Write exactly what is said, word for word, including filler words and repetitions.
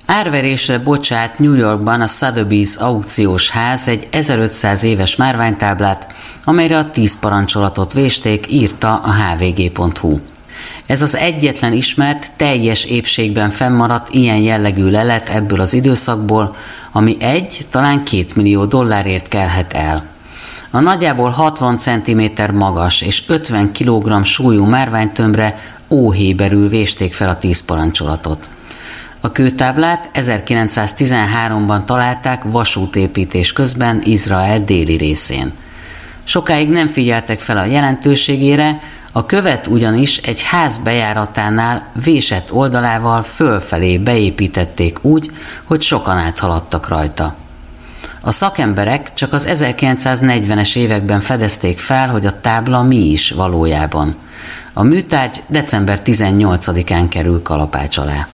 Árverésre bocsát New Yorkban a Sotheby's aukciós ház egy ezerötszáz éves márványtáblát, amelyre a tíz parancsolatot vésték, írta a há vé gé pont hú. Ez az egyetlen ismert, teljes épségben fennmaradt ilyen jellegű lelet ebből az időszakból, ami egy, talán két millió dollárért kelhet el. A nagyjából hatvan centiméter magas és ötven kilogramm súlyú márványtömbre óhéberül vésték fel a tíz parancsolatot. A kőtáblát ezerkilencszáztizenháromban találták vasútépítés közben Izrael déli részén. Sokáig nem figyeltek fel a jelentőségére, a követ ugyanis egy ház bejáratánál vésett oldalával fölfelé beépítették úgy, hogy sokan áthaladtak rajta. A szakemberek csak az ezerkilencszáznegyvenes években fedezték fel, hogy a tábla mi is valójában. A műtárgy december tizennyolcadikán kerül kalapács alá.